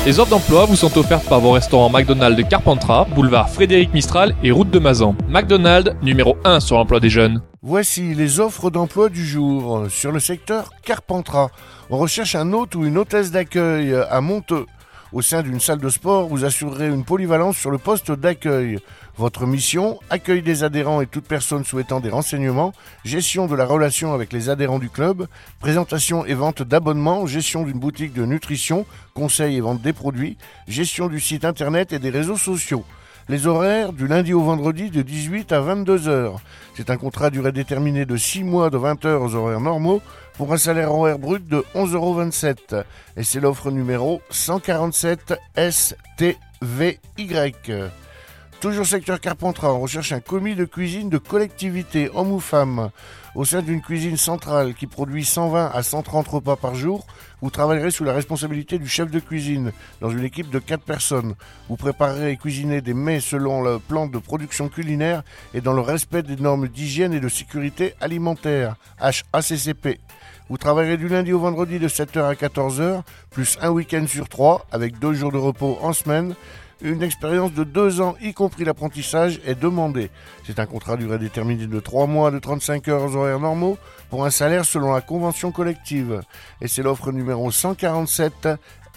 Les offres d'emploi vous sont offertes par vos restaurants McDonald's de Carpentras, boulevard Frédéric Mistral et route de Mazan. McDonald's, numéro 1 sur l'emploi des jeunes. Voici les offres d'emploi du jour. Sur le secteur Carpentras, on recherche un hôte ou une hôtesse d'accueil à Monteux. Au sein d'une salle de sport, vous assurerez une polyvalence sur le poste d'accueil. Votre mission, accueil des adhérents et toute personne souhaitant des renseignements, gestion de la relation avec les adhérents du club, présentation et vente d'abonnements, gestion d'une boutique de nutrition, conseil et vente des produits, gestion du site internet et des réseaux sociaux. Les horaires du lundi au vendredi de 18 à 22 heures. C'est un contrat à durée déterminée de 6 mois de 20 heures aux horaires normaux pour un salaire horaire brut de 11,27 €. Et c'est l'offre numéro 147 STVY. Toujours secteur Carpentras, on recherche un commis de cuisine de collectivité, homme ou femme. Au sein d'une cuisine centrale qui produit 120 à 130 repas par jour, vous travaillerez sous la responsabilité du chef de cuisine dans une équipe de 4 personnes. Vous préparerez et cuisinez des mets selon le plan de production culinaire et dans le respect des normes d'hygiène et de sécurité alimentaire, HACCP. Vous travaillerez du lundi au vendredi de 7 h à 14 h, plus un week-end sur 3, avec 2 jours de repos en semaine. Une expérience de 2 ans, y compris l'apprentissage, est demandée. C'est un contrat à durée déterminée de 3 mois de 35 heures aux horaires normaux pour un salaire selon la convention collective. Et c'est l'offre numéro 147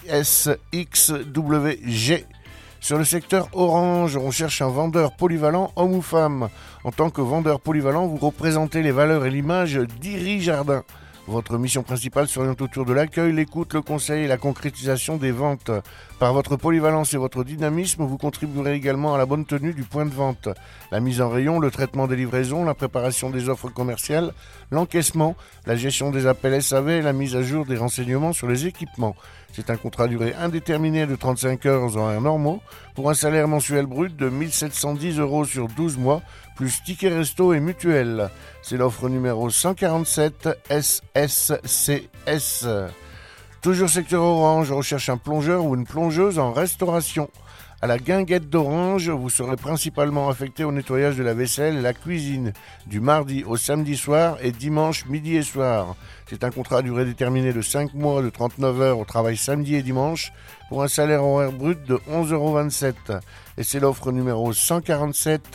SXWG. Sur le secteur Orange, on cherche un vendeur polyvalent, homme ou femme. En tant que vendeur polyvalent, vous représentez les valeurs et l'image d'Iri Jardin. Votre mission principale s'oriente autour de l'accueil, l'écoute, le conseil et la concrétisation des ventes. Par votre polyvalence et votre dynamisme, vous contribuerez également à la bonne tenue du point de vente. La mise en rayon, le traitement des livraisons, la préparation des offres commerciales, l'encaissement, la gestion des appels SAV et la mise à jour des renseignements sur les équipements. C'est un contrat à durée indéterminée de 35 heures aux horaires normaux pour un salaire mensuel brut de 1 710 € sur 12 mois, plus ticket resto et mutuelle. C'est l'offre numéro 147 SSCS. Toujours secteur Orange, on recherche un plongeur ou une plongeuse en restauration. À la guinguette d'Orange, vous serez principalement affecté au nettoyage de la vaisselle et la cuisine, du mardi au samedi soir et dimanche midi et soir. C'est un contrat à durée déterminée de 5 mois de 39 heures au travail samedi et dimanche pour un salaire horaire brut de 11,27 €. Et c'est l'offre numéro 147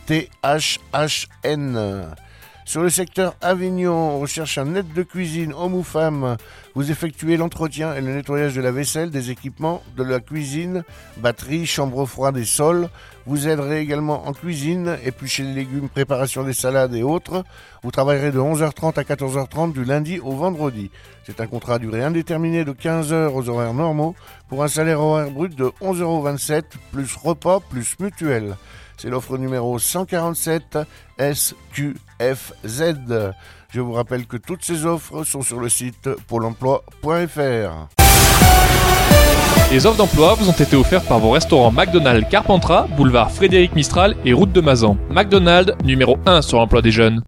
THHN. Sur le secteur Avignon, on recherche un aide de cuisine, homme ou femme. Vous effectuez l'entretien et le nettoyage de la vaisselle, des équipements, de la cuisine, batterie, chambre froide et sol. Vous aiderez également en cuisine, éplucher les légumes, préparation des salades et autres. Vous travaillerez de 11h30 à 14h30 du lundi au vendredi. C'est un contrat à durée indéterminée de 15 heures aux horaires normaux pour un salaire horaire brut de 11,27 €, plus repas, plus mutuelle. C'est l'offre numéro 147 SQFZ. Je vous rappelle que toutes ces offres sont sur le site pôle emploi.fr. Les offres d'emploi vous ont été offertes par vos restaurants McDonald's Carpentras, boulevard Frédéric Mistral et route de Mazan. McDonald's, numéro 1 sur l'emploi des jeunes.